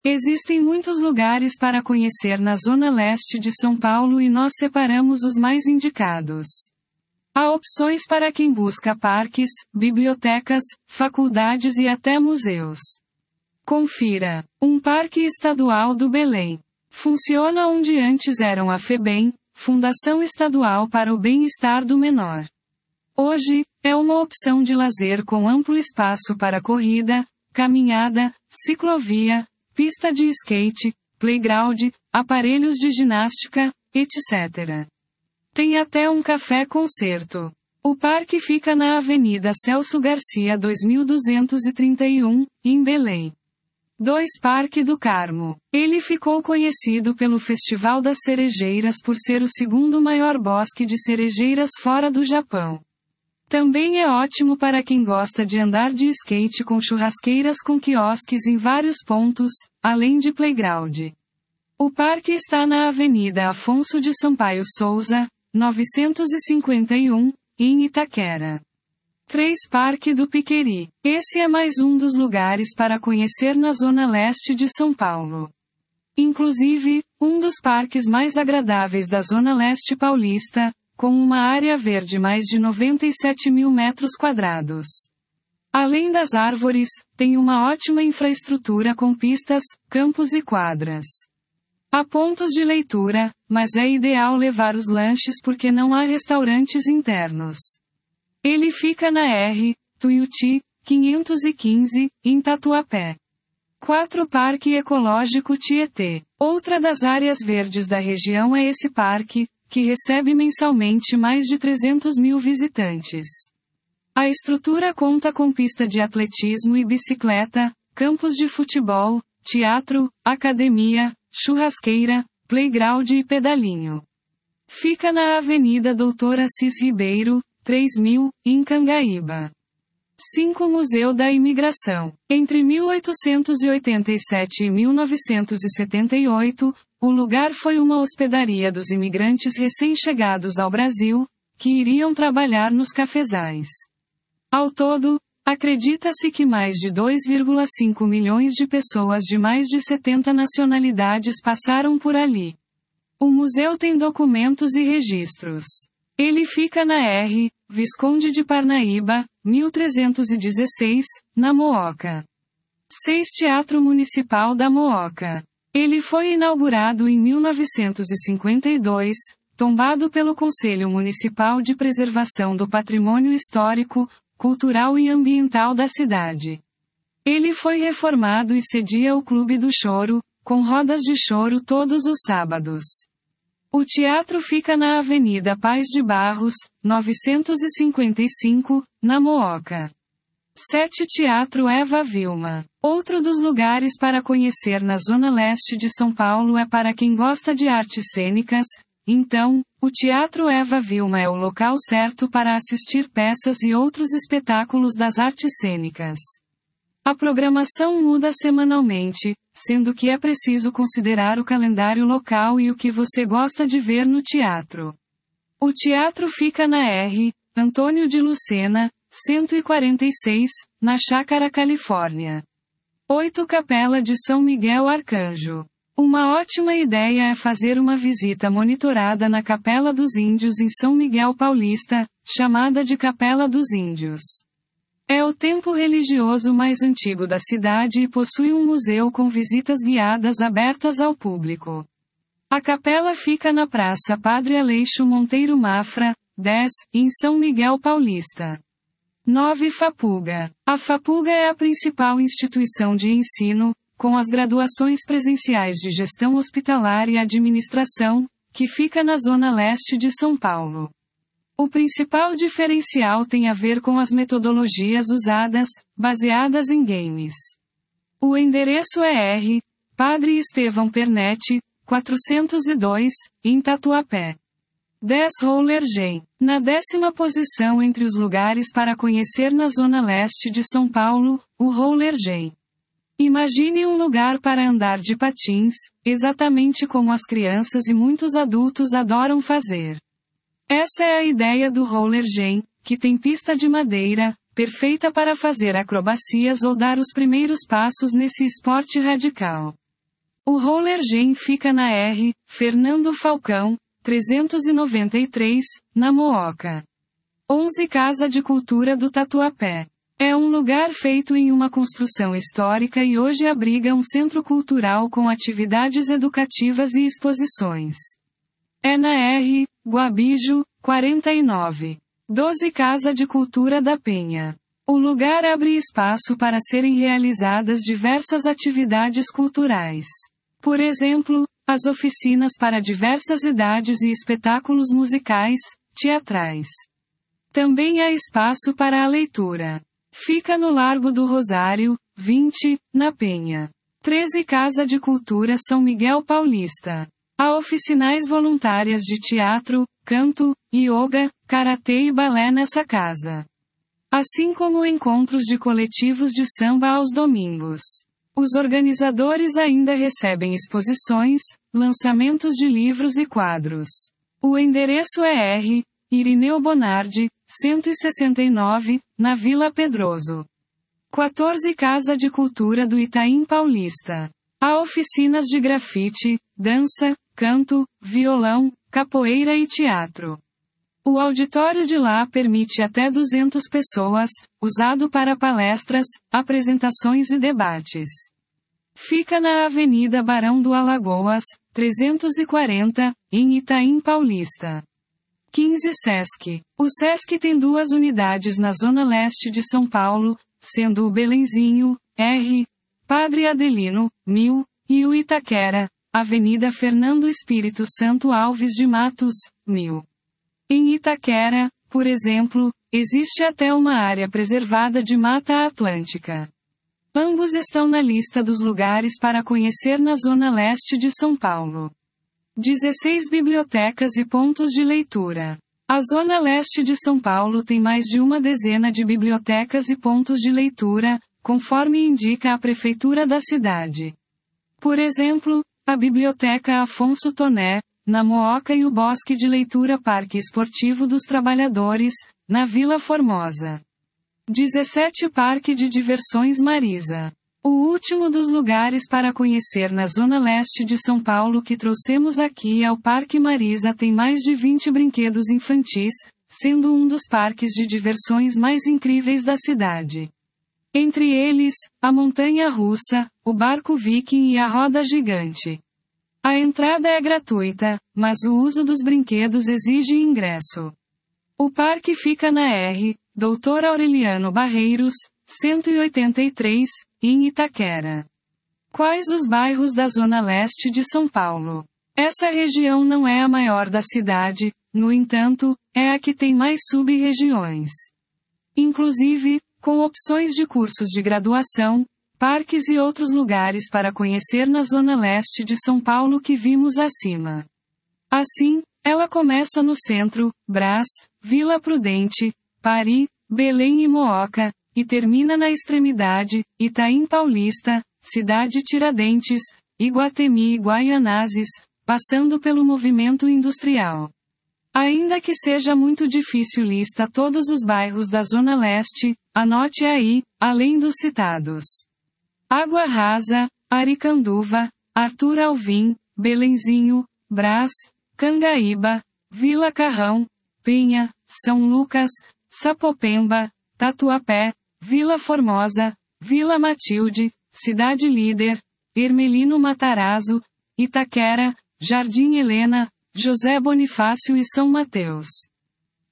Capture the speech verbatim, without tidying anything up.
Existem muitos lugares para conhecer na zona leste de São Paulo e nós separamos os mais indicados. Há opções para quem busca parques, bibliotecas, faculdades e até museus. Confira. Um Parque Estadual do Belém. Funciona onde antes eram a FEBEM, Fundação Estadual para o Bem-Estar do Menor. Hoje, é uma opção de lazer com amplo espaço para corrida, caminhada, ciclovia, pista de skate, playground, aparelhos de ginástica, etcétera. Tem até um café-concerto. O parque fica na Avenida Celso Garcia dois mil duzentos e trinta e um, em Belém. dois Parque do Carmo. Ele ficou conhecido pelo Festival das Cerejeiras por ser o segundo maior bosque de cerejeiras fora do Japão. Também é ótimo para quem gosta de andar de skate com churrasqueiras com quiosques em vários pontos, além de playground. O parque está na Avenida Afonso de Sampaio Souza, novecentos e cinquenta e um, em Itaquera. três Parque do Piqueri. Esse é mais um dos lugares para conhecer na zona leste de São Paulo. Inclusive, um dos parques mais agradáveis da zona leste paulista, com uma área verde mais de noventa e sete mil metros quadrados. Além das árvores, tem uma ótima infraestrutura com pistas, campos e quadras. Há pontos de leitura, mas é ideal levar os lanches porque não há restaurantes internos. Ele fica na R. Tuiuti, quinhentos e quinze, em Tatuapé. quatro Parque Ecológico Tietê. Outra das áreas verdes da região é esse parque, que recebe mensalmente mais de trezentos mil visitantes. A estrutura conta com pista de atletismo e bicicleta, campos de futebol, teatro, academia, churrasqueira, playground e pedalinho. Fica na Avenida Doutor Assis Ribeiro, três mil, em Cangaíba. cinco Museu da Imigração. Entre mil oitocentos e oitenta e sete e mil novecentos e setenta e oito, o lugar foi uma hospedaria dos imigrantes recém-chegados ao Brasil, que iriam trabalhar nos cafezais. Ao todo, acredita-se que mais de dois vírgula cinco milhões de pessoas de mais de setenta nacionalidades passaram por ali. O museu tem documentos e registros. Ele fica na R. Visconde de Parnaíba, mil trezentos e dezesseis, na Mooca. seis Teatro Municipal da Mooca. Ele foi inaugurado em mil novecentos e cinquenta e dois, tombado pelo Conselho Municipal de Preservação do Patrimônio Histórico, Cultural e Ambiental da cidade. Ele foi reformado e cedia o Clube do Choro, com rodas de choro todos os sábados. O teatro fica na Avenida Paz de Barros, novecentos e cinquenta e cinco, na Mooca. sete Teatro Eva Vilma. Outro dos lugares para conhecer na zona leste de São Paulo é para quem gosta de artes cênicas, então, o Teatro Eva Vilma é o local certo para assistir peças e outros espetáculos das artes cênicas. A programação muda semanalmente, sendo que é preciso considerar o calendário local e o que você gosta de ver no teatro. O teatro fica na R. Antônio de Lucena, cento e quarenta e seis, na Chácara Califórnia. oito Capela de São Miguel Arcanjo. Uma ótima ideia é fazer uma visita monitorada na Capela dos Índios em São Miguel Paulista, chamada de Capela dos Índios. É o templo religioso mais antigo da cidade e possui um museu com visitas guiadas abertas ao público. A capela fica na Praça Padre Aleixo Monteiro Mafra, dez, em São Miguel Paulista. nove Fapuga. A Fapuga é a principal instituição de ensino, com as graduações presenciais de Gestão Hospitalar e Administração, que fica na zona leste de São Paulo. O principal diferencial tem a ver com as metodologias usadas, baseadas em games. O endereço é R. Padre Estevão Pernetti, quatrocentos e dois, em Tatuapé. dez Roller Gen. Na décima posição entre os lugares para conhecer na zona leste de São Paulo, o Roller Gen. Imagine um lugar para andar de patins, exatamente como as crianças e muitos adultos adoram fazer. Essa é a ideia do Roller Gen, que tem pista de madeira, perfeita para fazer acrobacias ou dar os primeiros passos nesse esporte radical. O Roller Gen fica na R. Fernando Falcão, trezentos e noventa e três, na Mooca. onze Casa de Cultura do Tatuapé. É um lugar feito em uma construção histórica e hoje abriga um centro cultural com atividades educativas e exposições. É na R. Guabijo, quarenta e nove. doze Casa de Cultura da Penha. O lugar abre espaço para serem realizadas diversas atividades culturais. Por exemplo, as oficinas para diversas idades e espetáculos musicais, teatrais. Também há espaço para a leitura. Fica no Largo do Rosário, vinte, na Penha. treze Casa de Cultura São Miguel Paulista. Há oficinais voluntárias de teatro, canto, yoga, karatê e balé nessa casa. Assim como encontros de coletivos de samba aos domingos. Os organizadores ainda recebem exposições, lançamentos de livros e quadros. O endereço é R. Irineu Bonardi, cento e sessenta e nove, na Vila Pedroso. quatorze Casa de Cultura do Itaim Paulista. Há oficinas de grafite, dança, canto, violão, capoeira e teatro. O auditório de lá permite até duzentas pessoas, usado para palestras, apresentações e debates. Fica na Avenida Barão do Alagoas, trezentos e quarenta, em Itaim Paulista. quinze Sesc. O Sesc tem duas unidades na zona leste de São Paulo, sendo o Belenzinho, R. Padre Adelino, mil, e o Itaquera, Avenida Fernando Espírito Santo Alves de Matos, mil. Em Itaquera, por exemplo, existe até uma área preservada de Mata Atlântica. Ambos estão na lista dos lugares para conhecer na zona leste de São Paulo. dezesseis bibliotecas e pontos de leitura. A zona leste de São Paulo tem mais de uma dezena de bibliotecas e pontos de leitura, conforme indica a prefeitura da cidade. Por exemplo, a Biblioteca Afonso Toné, na Mooca e o Bosque de Leitura Parque Esportivo dos Trabalhadores, na Vila Formosa. dezessete Parque de Diversões Marisa. O último dos lugares para conhecer na zona leste de São Paulo que trouxemos aqui é o Parque Marisa, tem mais de vinte brinquedos infantis, sendo um dos parques de diversões mais incríveis da cidade. Entre eles, a montanha-russa, o barco viking e a roda gigante. A entrada é gratuita, mas o uso dos brinquedos exige ingresso. O parque fica na R. doutor Aureliano Barreiros, cento e oitenta e três, em Itaquera. Quais os bairros da zona leste de São Paulo? Essa região não é a maior da cidade, no entanto, é a que tem mais sub-regiões. Inclusive, com opções de cursos de graduação, parques e outros lugares para conhecer na zona leste de São Paulo que vimos acima. Assim, ela começa no centro, Brás, Vila Prudente, Pari, Belém e Mooca, e termina na extremidade, Itaim Paulista, Cidade Tiradentes, Iguatemi e Guaianazes, passando pelo movimento industrial. Ainda que seja muito difícil listar todos os bairros da Zona Leste, anote aí, além dos citados. Água Rasa, Aricanduva, Arthur Alvim, Belenzinho, Brás, Cangaíba, Vila Carrão, Penha, São Lucas, Sapopemba, Tatuapé, Vila Formosa, Vila Matilde, Cidade Líder, Ermelino Matarazzo, Itaquera, Jardim Helena, José Bonifácio e São Mateus.